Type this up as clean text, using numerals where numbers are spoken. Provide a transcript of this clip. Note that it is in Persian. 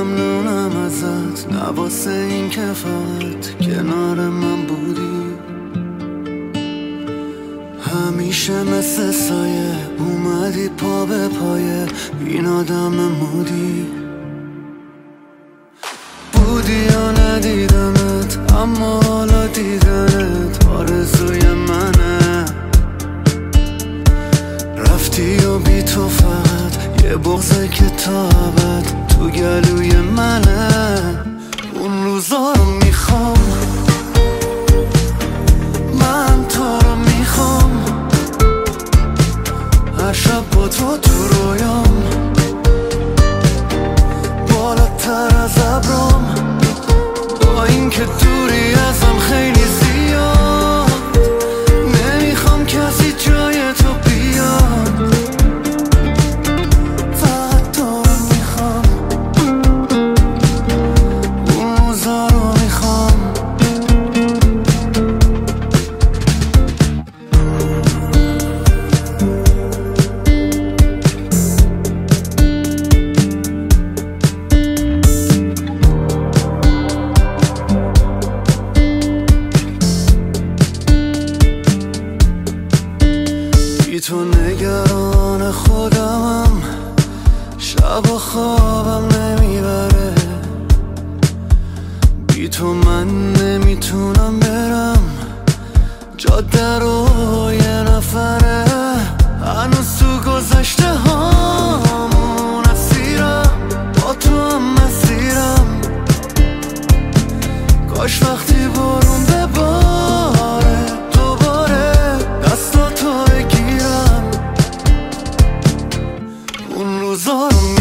ممنونم ازت، نه واسه این که فقط کنار من بودی. همیشه مثل سایه اومدی پا به پایه، این آدم مودی. بودی یا ندیدمت، اما حالا دیدنت آرزوی منه. رفتی و بی تو فقط یه بغضه که تا ابد تو گلوی منه. اون روزا رو میخوام، من تو رو میخوام، هر شب با تو تو رویام، بالاتر از ابرام، با این که دوری ازم خیلی زیاد. نمیخوام کسی جای تو بیاد، فقط تو رو میخوام، اون روزا رو میخوام. بی تو نگران خودمم، شب و خوابم نمیبره. بی تو من نمیتونم برم، جاده رو یه نفره. هنوز تو گذشته هامون اسیرم، با تو هم مسیرم. کاش وقتی برون بباره دوباره دستاتو بگیرم. اون روزا رو